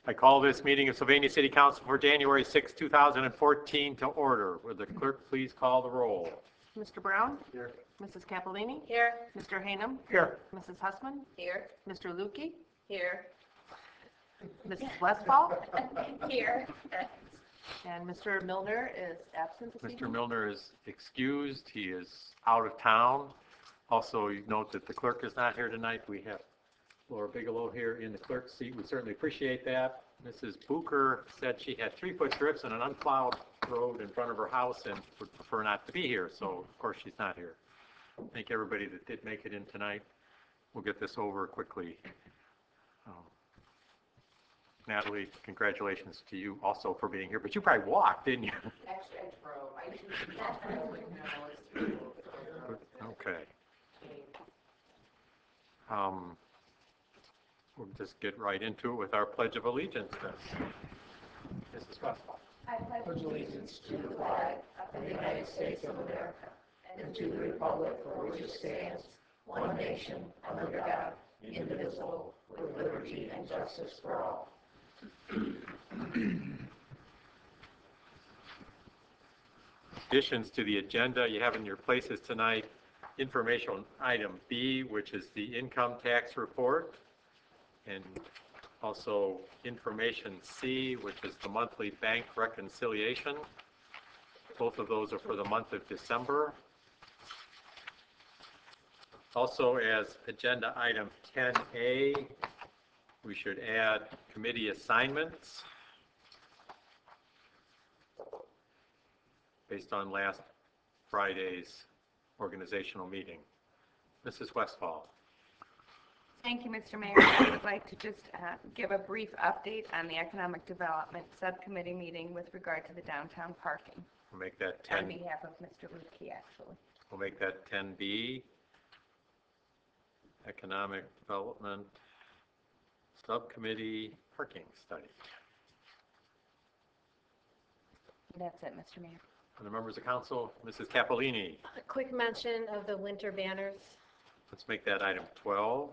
I call this meeting of Sylvania City Council for January 6, 2014 to order. Will the clerk please call the roll? Mr. Brown? Here. Mrs. Capellini? Here. Mr. Hanem? Here. Mrs. Hussman? Here. Mr. Lukey? Here. Mrs. Westfall? Here. And Mr. Milner is absent this evening. Mr. Milner is excused. He is out of town. Also, you note that the clerk is not here tonight. We have Laura Bigelow here in the clerk's seat. We certainly appreciate that. Mrs. Booker said she had 3-foot drifts and an unplowed road in front of her house and would prefer not to be here, so of course she's not here. Thank everybody that did make it in tonight. We'll get this over quickly. Natalie, congratulations to you also for being here, but you probably walked, didn't you? Actually, I drove. Okay. We'll just get right into it with our Pledge of Allegiance then. Mrs. Westphal. I pledge allegiance to the flag of the United States of America and to the republic for which it stands, one nation, under God, indivisible, with liberty and justice for all. Additions to the agenda you have in your places tonight. Informational item B, which is the income tax report, and also information C, which is the monthly bank reconciliation. Both of those are for the month of December. Also, as agenda item 10A, we should add committee assignments based on last Friday's organizational meeting. Mrs. Westphal. Thank you, Mr. Mayor. I would like to just give a brief update on the Economic Development Subcommittee meeting with regard to the downtown parking. We'll make that 10. On behalf of Mr. Lukey, actually. We'll make that 10B. Economic Development Subcommittee Parking Study. That's it, Mr. Mayor. Other members of council, Mrs. Capellini. A quick mention of the winter banners. Let's make that item 12.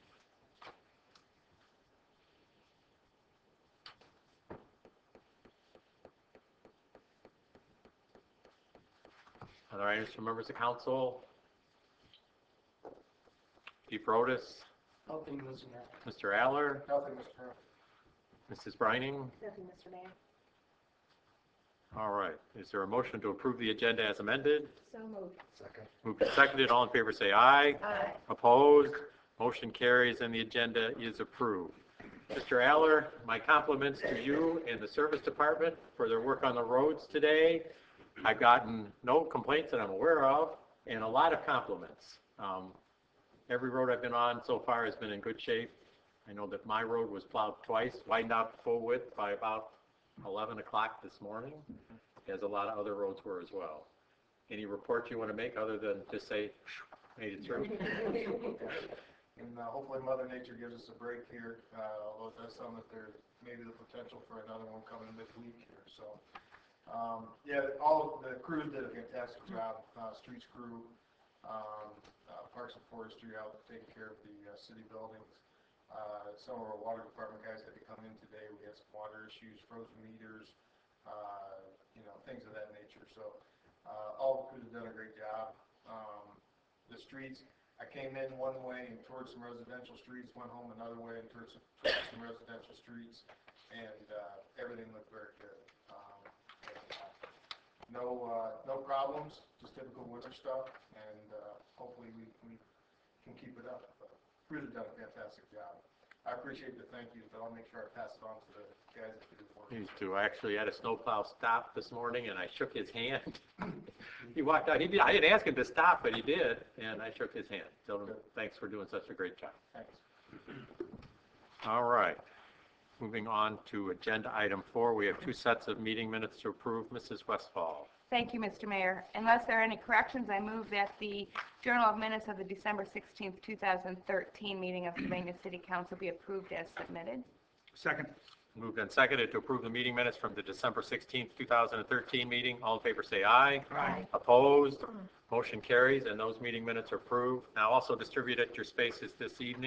Other items from members of council? Chief Rodas. Nothing, Mr. Mayor. Mr. Aller. Nothing, Mr. Mayor. Mrs. Brining. Nothing, Mr. Mayor. All right. Is there a motion to approve the agenda as amended? So moved. Second. Moved and seconded. All in favor say aye. Aye. Opposed? Motion carries and the agenda is approved. Mr. Aller, my compliments to you and the service department for their work on the roads today. I've gotten no complaints that I'm aware of and a lot of compliments. Every road I've been on so far has been in good shape. I know that my road was plowed twice, widened out to full width by about 11 o'clock this morning, as a lot of other roads were as well. Any report you want to make other than just say, made it through? And hopefully Mother Nature gives us a break here, although it does sound that there's maybe the potential for another one coming midweek here. So, yeah, all of the crews did a fantastic job. Streets crew, Parks and Forestry out taking care of the city buildings. Some of our water department guys had to come in today. We had some water issues, frozen meters, things of that nature. So all the crews have done a great job. The streets, I came in one way and towards some residential streets, went home another way and towards some residential streets, and everything looked very good. No problems, just typical winter stuff, and hopefully we can keep it up. But crews have done a fantastic job. I appreciate the thank you, but I'll make sure I pass it on to the guys that do the work. Used to. I actually had a snowplow stop this morning and I shook his hand. He walked out. I didn't ask him to stop, but he did, and I shook his hand. Told him, thanks for doing such a great job. Thanks. All right. Moving on to agenda item 4, we have 2 sets of meeting minutes to approve. Mrs. Westphal. Thank you, Mr. Mayor. Unless there are any corrections, I move that the Journal of Minutes of the December 16th, 2013 meeting of Sylvania City Council be approved as submitted. Second. Moved and seconded to approve the meeting minutes from the December 16th, 2013 meeting. All in favor say aye. Aye. Opposed? Motion carries and those meeting minutes are approved. Now also distributed at your spaces this evening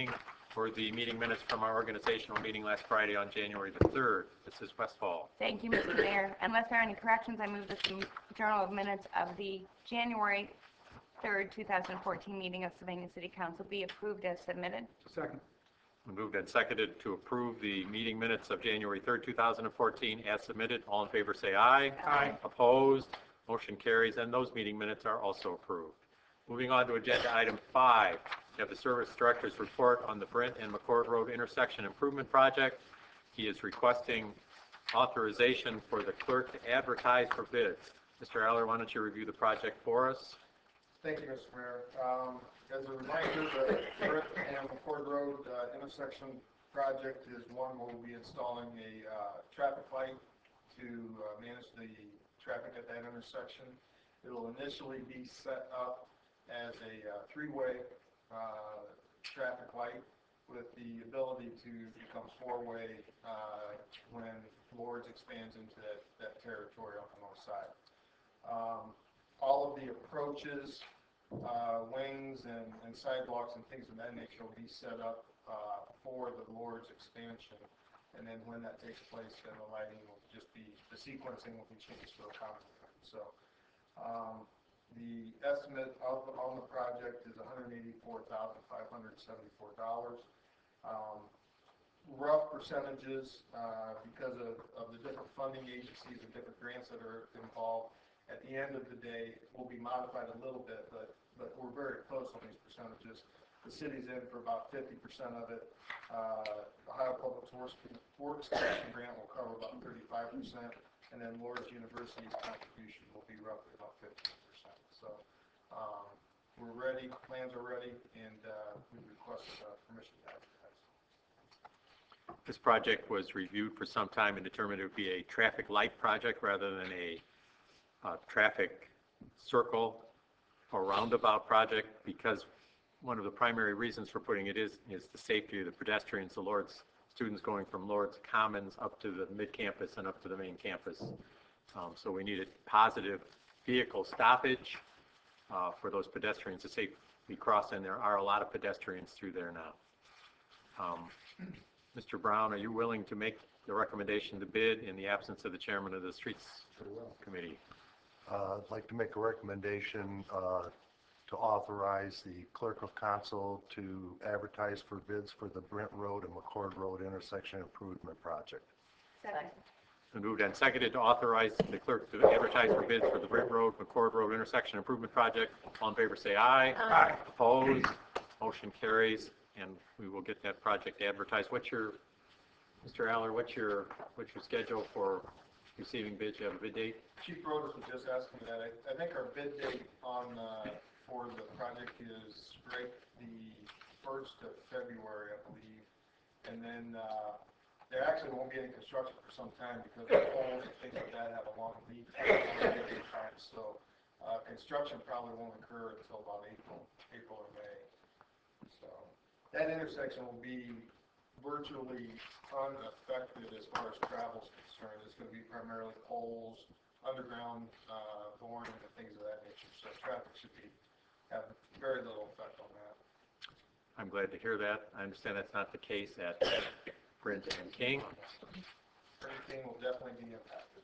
for the meeting minutes from our organizational meeting last Friday on January the 3rd. Mrs. Westfall. Thank you, Mr. Mayor. Unless there are any corrections, I move that the Journal of Minutes of the January 3rd, 2014 meeting of Sylvania City Council be approved as submitted. Second. Moved and seconded to approve the meeting minutes of January 3rd, 2014 as submitted. All in favor say aye. Aye. Opposed? Motion carries, and those meeting minutes are also approved. Moving on to agenda item 5, we have the Service Director's report on the Brent and McCord Road intersection improvement project. He is requesting authorization for the clerk to advertise for bids. Mr. Aller, why don't you review the project for us? Thank you, Mr. Mayor. As a reminder, the Brent and McCord Road intersection project is one where we'll be installing a traffic light to manage the traffic at that intersection. It will initially be set up as a three-way traffic light with the ability to become four-way when Lords expands into that territory on the north side. All of the approaches, wings and sidewalks and things of that nature will be set up for the Lord's expansion. And then when that takes place, then the lighting will just be, the sequencing will be changed to accommodate that. So the estimate on the project is $184,574. Rough percentages, because of the different funding agencies and different grants that are involved, at the end of the day, will be modified a little bit, but we're very close on these percentages. The city's in for about 50% of it. Ohio Public Works Commission grant will cover about 35%, and then Lord's University's contribution will be roughly about 15%. So we're ready, plans are ready, and we request permission to advertise. This project was reviewed for some time and determined it would be a traffic light project rather than a traffic circle or roundabout project, because one of the primary reasons for putting it is the safety of the pedestrians, the Lord's students going from Lord's Commons up to the mid-campus and up to the main campus. So we needed positive vehicle stoppage for those pedestrians to safely cross, and there are a lot of pedestrians through there now. Mr. Brown, are you willing to make the recommendation to bid in the absence of the chairman of the Streets Committee? I'd like to make a recommendation to authorize the clerk of council to advertise for bids for the Brent Road and McCord Road intersection improvement project. Second. Been moved and seconded to authorize the clerk to advertise for bids for the Brent Road, McCord Road intersection improvement project. All in favor say aye. Aye. Opposed? Motion carries, and we will get that project advertised. Mr. Aller, what's your schedule for receiving bids? You have a bid date? Chief Brodus was just asking that. I think our bid date for the project is right the 1st of February, I believe. And then there actually won't be any construction for some time because the poles and things like that have a long lead time. So construction probably won't occur until about April or May. So that intersection will be virtually unaffected as far as travel is concerned. It's going to be primarily poles, underground boring, and things of that nature. So traffic should have very little effect on that. I'm glad to hear that. I understand that's not the case at Brent and King. Everything will definitely be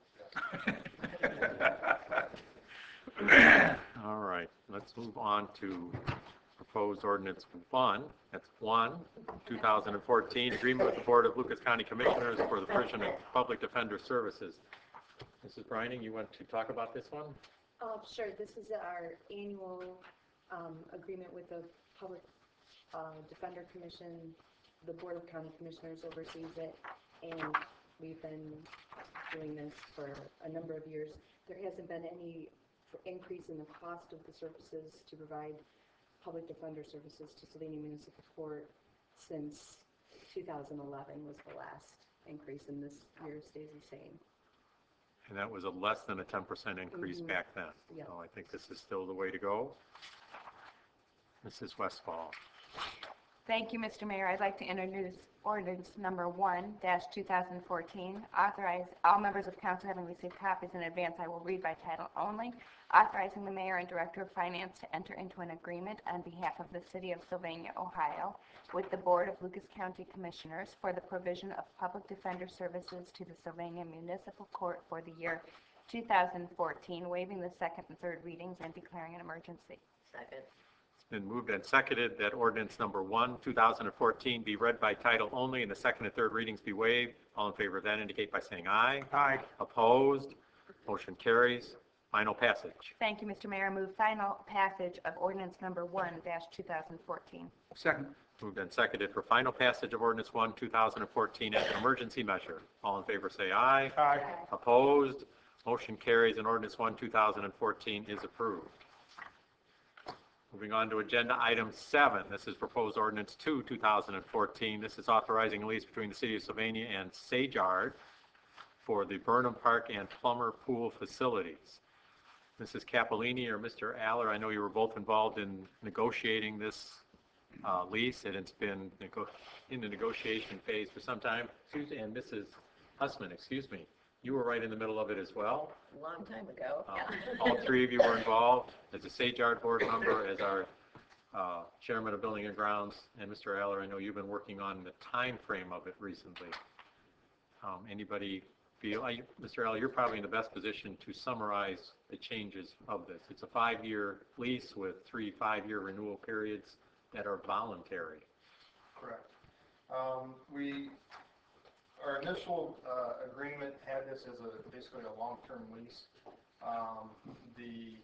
impacted. Yes. All right, let's move on to proposed ordinance 1. That's 1/2014, agreement with the Board of Lucas County Commissioners for the provision of public defender services. Mrs. Brining, you want to talk about this one? Sure. This is our annual agreement with the Public Defender Commission. The Board of County Commissioners oversees it, and we've been doing this for a number of years. There hasn't been any increase in the cost of the services to provide public defender services to Sylvania Municipal Court since 2011 was the last increase, and this year stays the same. And that was a less than a 10% increase back then. Yeah. So I think this is still the way to go. Mrs. Westfall. Thank you, Mr. Mayor. I'd like to introduce ordinance number 1-2014, authorize all members of council having received copies in advance. I will read by title only. Authorizing the mayor and director of finance to enter into an agreement on behalf of the city of Sylvania, Ohio, with the Board of Lucas County Commissioners for the provision of public defender services to the Sylvania Municipal Court for the year 2014, waiving the second and third readings and declaring an emergency. Second. It's been moved and seconded that ordinance number 1-2014 be read by title only and the second and third readings be waived. All in favor of that indicate by saying aye. Aye. Opposed? Motion carries. Final passage. Thank you, Mr. Mayor. Move final passage of ordinance number 1-2014. Second. Moved and seconded for final passage of ordinance 1-2014 as an emergency measure. All in favor say aye. Aye. Opposed? Motion carries and ordinance 1-2014 is approved. Moving on to agenda item 7. This is proposed ordinance 2-2014. This is authorizing a lease between the city of Sylvania and Sagard for the Burnham Park and Plummer Pool facilities. Mrs. Capolini or Mr. Aller, I know you were both involved in negotiating this lease, and it's been in the negotiation phase for some time. And Mrs. Hussman, excuse me, you were right in the middle of it as well. A long time ago. All three of you were involved as a Sagard board member, as our chairman of Building and Grounds, and Mr. Aller, I know you've been working on the time frame of it recently. Anybody feel, Mr. Aller, you're probably in the best position to summarize the changes of this. It's a 5-year lease with 3 5-year renewal periods that are voluntary. Correct. Our initial agreement had this as basically a long-term lease. The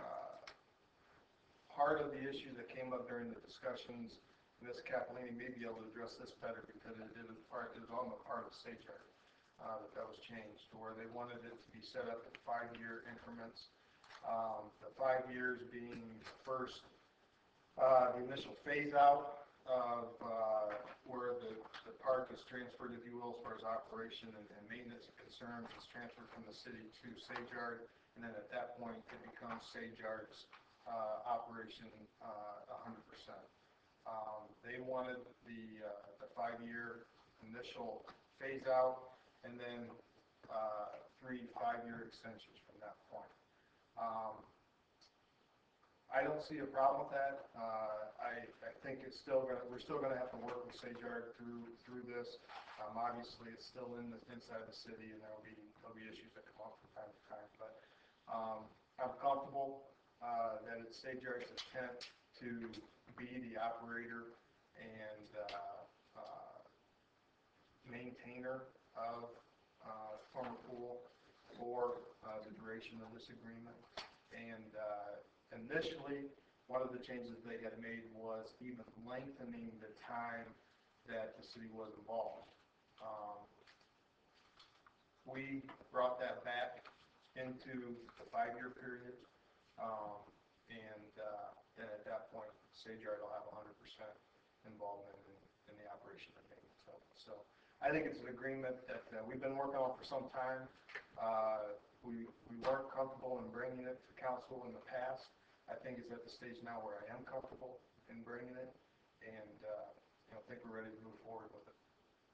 part of the issue that came up during the discussions, Ms. Capolini may be able to address this better because it was on the part of Sagard that was changed, where they wanted it to be set up at 5-year increments. The 5 years being first the initial phase out of where the park is transferred, if you will, as far as operation and maintenance concerns. It's transferred from the city to Sagard, and then at that point it becomes Sagard's operation 100%. They wanted the 5-year initial phase out, and then 3 5-year extensions from that point. I don't see a problem with that. I think we're still going to have to work with Sagard through this. Obviously, it's still inside the city, and there'll be issues that come up from time to time. But I'm comfortable that it's Sagard's intent to be the operator and maintainer of Plummer Pool for the duration of this agreement. And initially, one of the changes they had made was even lengthening the time that the city was involved. We brought that back into the 5-year period, and then at that point, Sagard will have 100% involvement in the operation and maintenance of it. So I think it's an agreement that we've been working on for some time. We weren't comfortable in bringing it to council in the past. I think it's at the stage now where I am comfortable in bringing it, and I think we're ready to move forward with it.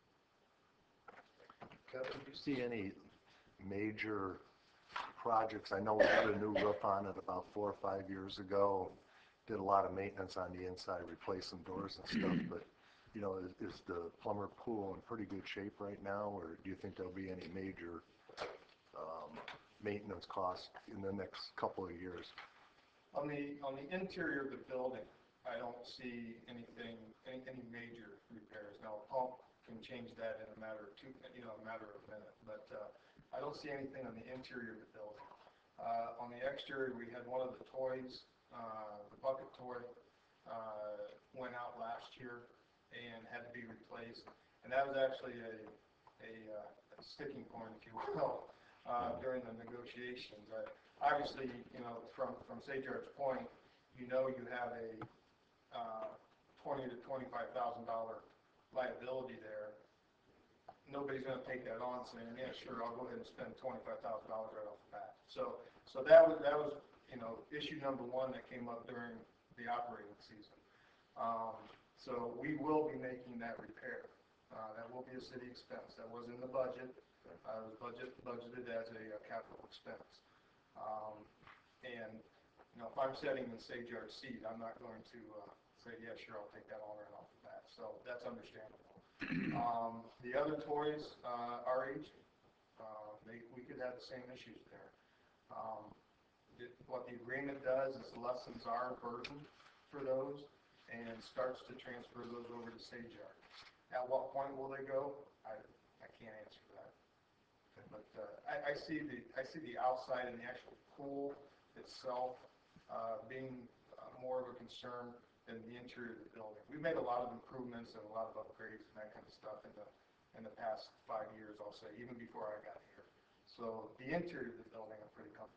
Kevin, do you see any major projects? I know we put a new roof on it about 4 or 5 years ago. Did a lot of maintenance on the inside, replaced some doors and stuff, but is the Plummer Pool in pretty good shape right now, or do you think there'll be any major maintenance costs in the next couple of years? On the interior of the building, I don't see any major repairs. Now, a pump can change that in a matter of a minute, but I don't see anything on the interior of the building. On the exterior, we had one of the toys, the bucket toy, went out last year and had to be replaced, and that was actually a sticking point, if you will, during the negotiations. Obviously, from Sagard's point, you have a $20,000 to $25,000 liability there. Nobody's going to take that on saying, yeah, sure, I'll go ahead and spend $25,000 right off the bat. So that was issue number one that came up during the operating season. So we will be making that repair. That will be a city expense. That was in the budget. It was budgeted as a capital expense. And, you know, if I'm sitting in Sage Yard's seat, I'm not going to say, yeah, sure, I'll take that on right off the bat. So that's understandable. The other toys are aging. We could have the same issues there. What the agreement does is lessens our burden for those and starts to transfer those over to Sage Yard. At what point will they go? I can't answer that. But I see the outside and the actual pool itself being more of a concern than the interior of the building. We've made a lot of improvements and a lot of upgrades and that kind of stuff in the past 5 years, I'll say, even before I got here. So the interior of the building, I'm pretty comfortable.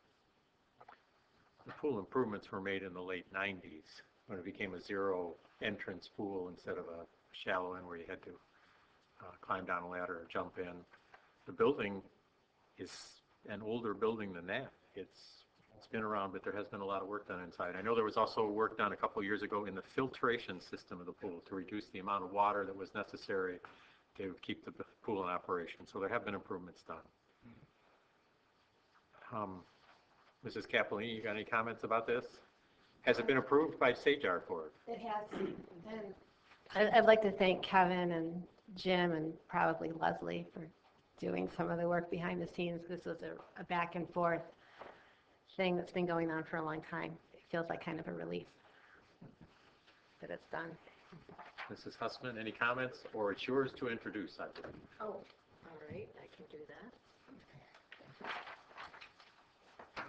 The pool improvements were made in the late 90s when it became a zero entrance pool instead of a shallow end where you had to climb down a ladder or jump in. The building is an older building than that. It's been around, but there has been a lot of work done inside. I know there was also work done a couple of years ago in the filtration system of the pool to reduce the amount of water that was necessary to keep the pool in operation. So there have been improvements done. Mrs. Capolini, you got any comments about this? Has it been approved by Sage Yard Board? It has, and I'd like to thank Kevin and Jim and probably Leslie for doing some of the work behind the scenes. This was a back and forth thing that's been going on for a long time. It feels like kind of a relief that it's done. Mrs. Hussman, any comments? Or it's yours to introduce, I believe. Oh, all right, I can do that.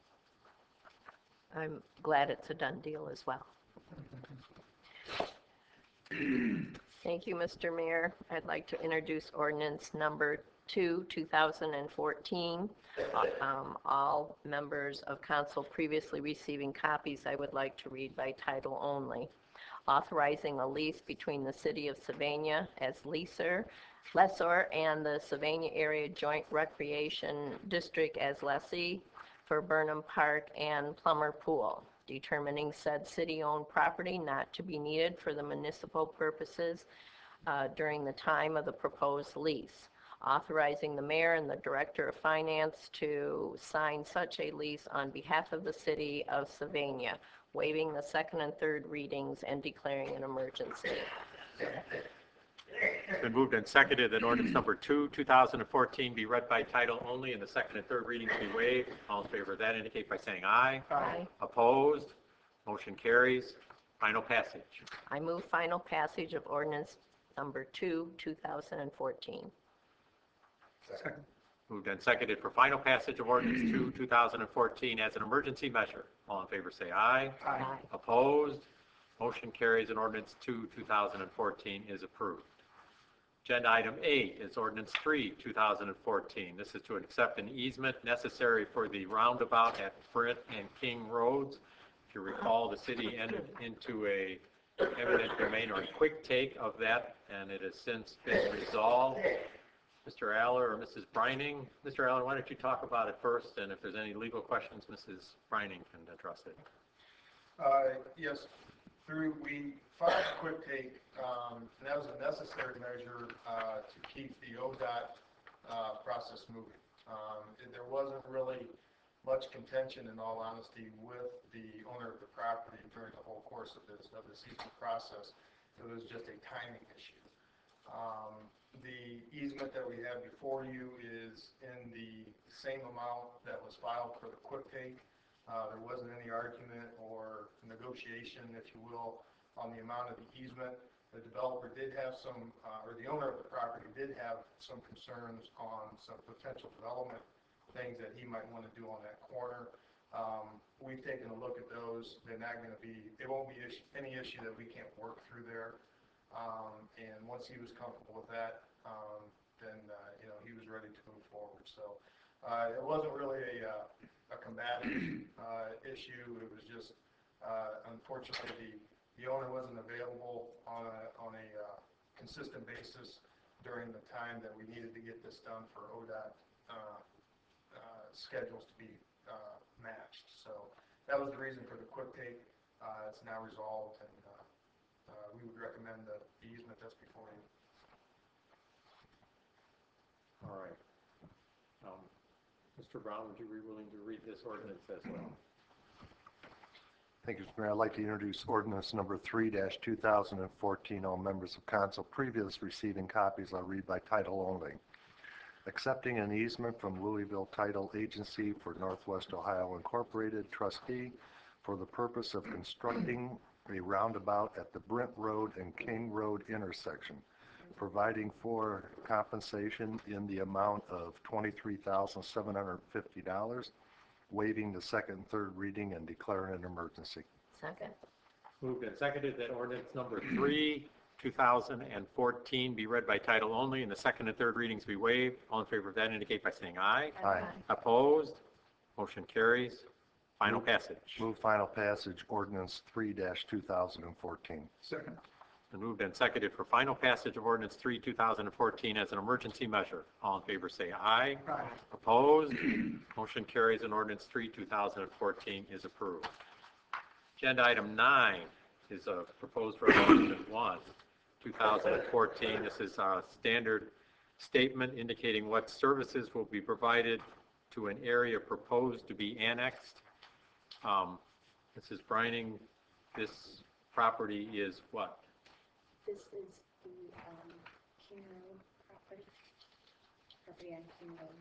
I'm glad it's a done deal as well. Thank you, Mr. Mayor. I'd like to introduce ordinance number 2, 2014. All members of council previously receiving copies, I would like to read by title only. Authorizing a lease between the City of Sylvania as lessor and the Sylvania Area Joint Recreation District as lessee for Burnham Park and Plummer Pool, determining said city-owned property not to be needed for the municipal purposes during the time of the proposed lease. Authorizing the mayor and the director of finance to sign such a lease on behalf of the City of Sylvania, waiving the second and third readings and declaring an emergency. It's been moved and seconded that ordinance number 2, 2014 be read by title only and the second and third readings be waived. All in favor of that indicate by saying aye. Aye. Opposed? Motion carries. Final passage. I move final passage of ordinance number 2, 2014. Second. Moved and seconded for final passage of ordinance 2, 2014 as an emergency measure. All in favor say aye. Aye. Opposed? Motion carries and ordinance 2, 2014 is approved. Agenda item 8 is ordinance 3, 2014. This is to accept an easement necessary for the roundabout at Brent and King Roads. If you recall, the city entered into a eminent domain or a quick take of that, and it has since been resolved. Mr. Aller or Mrs. Brining? Mr. Aller, why don't you talk about it first, and if there's any legal questions, Mrs. Brining can address it. Yes, we filed a quick take, and that was a necessary measure to keep the ODOT process moving. There wasn't really much contention, in all honesty, with the owner of the property during the whole course of this easement process. It was just a timing issue. The easement that we have before you is in the same amount that was filed for the quick take. There wasn't any argument or negotiation, if you will, on the amount of the easement. The developer did have some, or the owner of the property did have some concerns on some potential development things that he might want to do on that corner. We've taken a look at those. They're not going to be, it won't be any issue that we can't work through there. And once he was comfortable with that, then he was ready to move forward. So it wasn't really a combative issue. It was just unfortunately the owner wasn't available on a consistent basis during the time that we needed to get this done for ODOT schedules to be matched. So that was the reason for the quick take. It's now resolved, and we would recommend the easement that's before you. All right. Mr. Brown, would you be willing to read this ordinance as well? Thank you, Mr. Mayor. I'd like to introduce ordinance number 3-2014. All members of council previous receiving copies, I'll read by title only. Accepting an easement from Louisville Title Agency for Northwest Ohio Incorporated, trustee, for the purpose of constructing a roundabout at the Brent Road and King Road intersection, providing for compensation in the amount of $23,750, waiving the second and third reading and declaring an emergency. Second. Moved and seconded that ordinance number 3, 2014 be read by title only and the second and third readings be waived. All in favor of that indicate by saying aye. Aye. Opposed? Motion carries. Final passage. Move final passage, ordinance 3-2014. Second. Been moved and seconded for final passage of ordinance 3, 2014 as an emergency measure. All in favor say aye. Aye. Opposed? Motion carries and ordinance 3, 2014 is approved. Agenda item 9 is a proposed resolution 1, 2014. This is a standard statement indicating what services will be provided to an area proposed to be annexed. Mrs. Brining, this property is what? This is the King Road property on King Road,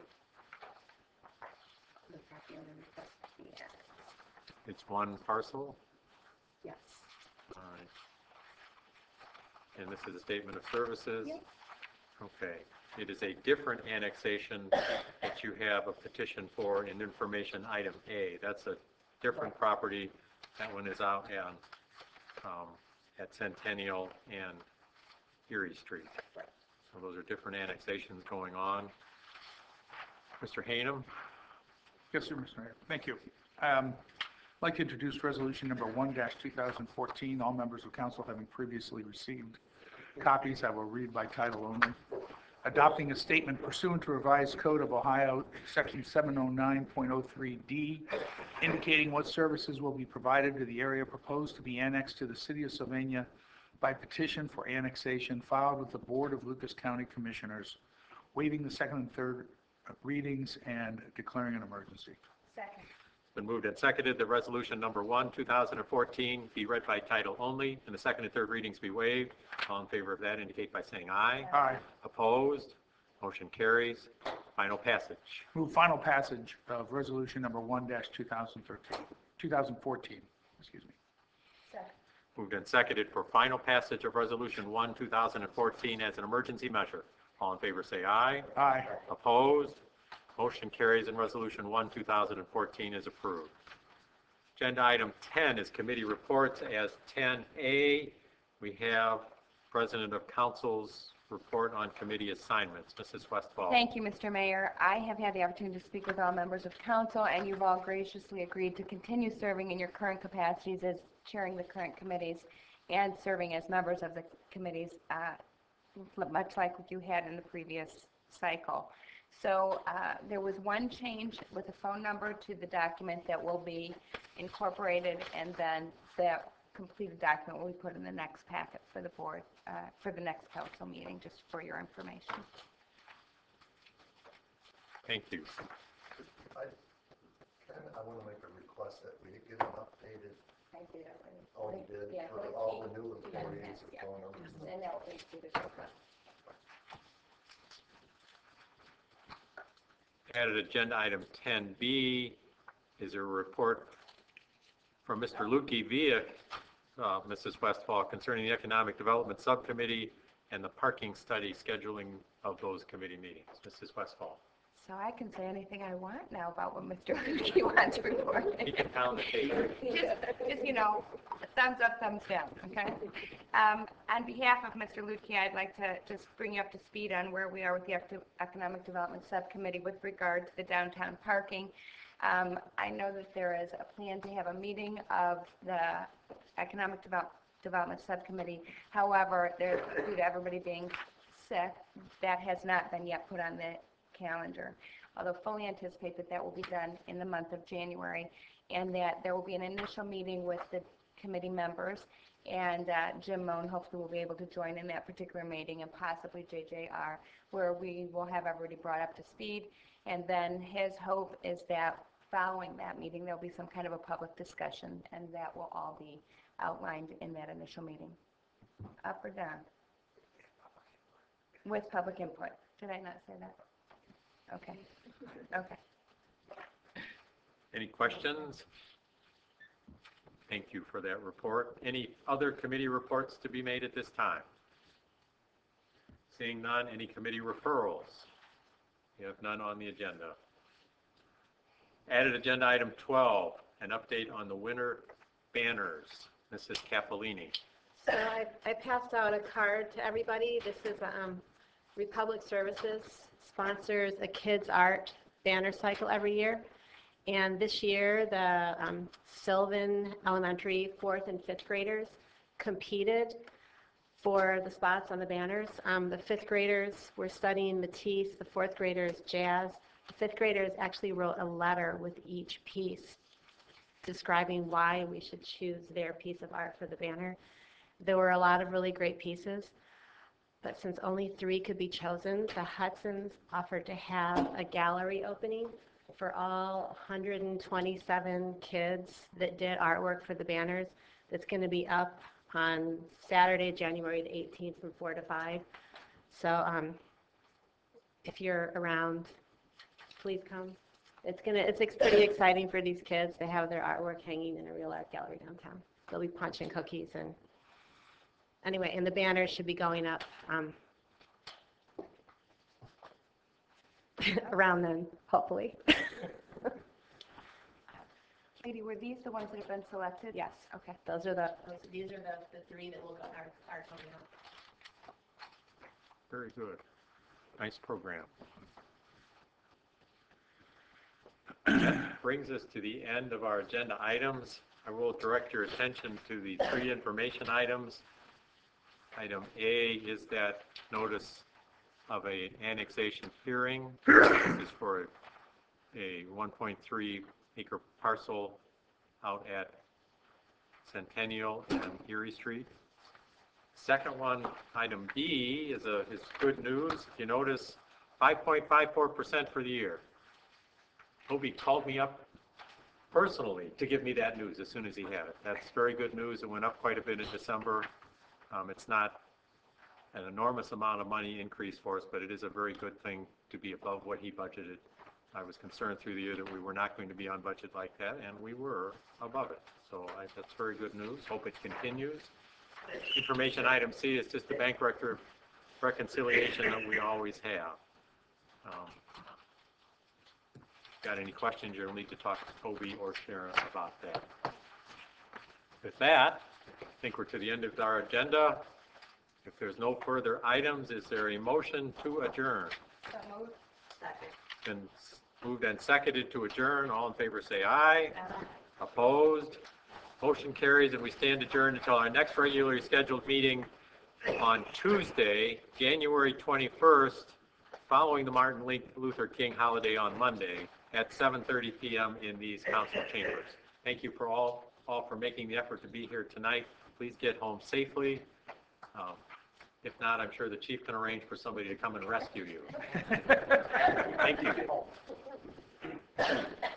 the property owner requests to be annexed. It's one parcel? Yes. All right. And this is a statement of services? Yep. Okay. It is a different annexation that you have a petition for in information item A. That's a different property. That one is out at Centennial and Erie Street. Right. So those are different annexations going on. Mr. Hanum? Yes, sir, Mr. Mayor. Thank you. I'd like to introduce resolution number 1-2014. All members of council having previously received copies, I will read by title only. Adopting a statement pursuant to revised code of Ohio, section 709.03D, indicating what services will be provided to the area proposed to be annexed to the city of Sylvania by petition for annexation filed with the Board of Lucas County Commissioners, waiving the second and third readings and declaring an emergency. Second. It's been moved and seconded that resolution number 1, 2014 be read by title only and the second and third readings be waived. All in favor of that indicate by saying aye. Aye. Opposed? Motion carries. Final passage. Move final passage of resolution number 1-2014. Excuse me. Second. Moved and seconded for final passage of resolution 1, 2014 as an emergency measure. All in favor say aye. Aye. Opposed? Motion carries and resolution 1, 2014 is approved. Agenda item 10 is committee reports. As 10A, we have President of Council's report on committee assignments. Mrs. Westfall. Thank you, Mr. Mayor. I have had the opportunity to speak with all members of council, and you've all graciously agreed to continue serving in your current capacities as chairing the current committees and serving as members of the committees, much like what you had in the previous cycle. So there was one change with a phone number to the document that will be incorporated, and then that completed document will be put in the next packet for the board, for the next council meeting, just for your information. Thank you. I want to make a request that we get an updated, I did already. oh, you did, Yeah, for all the new employees of phone numbers. And that will be included as well. Added agenda item 10B is a report from Mr. Lukey via Mrs. Westfall concerning the Economic Development Subcommittee and the parking study scheduling of those committee meetings. Mrs. Westfall. So I can say anything I want now about what Mr. Lukey wants to report. You can pound the table. Just, you know, thumbs up, thumbs down, okay? On behalf of Mr. Lukey, I'd like to just bring you up to speed on where we are with the Economic Development Subcommittee with regard to the downtown parking. I know that there is a plan to have a meeting of the Economic Development Subcommittee. However, due to everybody being sick, that has not been yet put on the calendar, although fully anticipate that that will be done in the month of January, and that there will be an initial meeting with the committee members. And Jim Moan hopefully will be able to join in that particular meeting, and possibly JJR, where we will have everybody brought up to speed. And then his hope is that following that meeting, there'll be some kind of a public discussion, and that will all be outlined in that initial meeting. Up or down? With public input. Did I not say that? Okay. Okay. Any questions? Thank you for that report. Any other committee reports to be made at this time? Seeing none, any committee referrals? We have none on the agenda. Added agenda item 12, an update on the winter banners. Mrs. Capolini. So I passed out a card to everybody. This is Republic Services sponsors a kids art banner cycle every year. And this year, the Sylvan Elementary 4th and 5th graders competed for the spots on the banners. The 5th graders were studying Matisse, the 4th graders jazz. The 5th graders actually wrote a letter with each piece describing why we should choose their piece of art for the banner. There were a lot of really great pieces, but since only 3 could be chosen, the Hudsons offered to have a gallery opening for all 127 kids that did artwork for the banners. That's going to be up on Saturday, January the 18th from 4 to 5. So if you're around, please come. It's pretty exciting for these kids to have their artwork hanging in a real art gallery downtown. They'll be punching cookies and anyway, and the banners should be going up around then, hopefully. Lady, were these the ones that have been selected? Yes. Okay. These are the 3 that will go are coming up. Very good. Nice program. That brings us to the end of our agenda items. I will direct your attention to the 3 information items. Item A is that notice of an annexation hearing. This is for a 1.3 acre parcel out at Centennial and Erie Street. Second one, item B, is good news. If you notice, 5.54% for the year. Toby called me up personally to give me that news as soon as he had it. That's very good news. It went up quite a bit in December. It's not an enormous amount of money increase for us, but it is a very good thing to be above what he budgeted. I was concerned through the year that we were not going to be on budget like that, and we were above it. So that's very good news. Hope it continues. Information item C is just the bank record reconciliation that we always have. Got any questions, you'll need to talk to Toby or Sharon about that. With that, I think we're to the end of our agenda. If there's no further items, is there a motion to adjourn? So moved. Been moved and seconded to adjourn. All in favor say aye. Opposed? Motion carries, and we stand adjourned until our next regularly scheduled meeting on Tuesday, January 21st, following the Martin Luther King holiday on Monday at 7:30 p.m. in these council chambers. Thank you for all for making the effort to be here tonight. Please get home safely. If not, I'm sure the chief can arrange for somebody to come and rescue you. Thank you.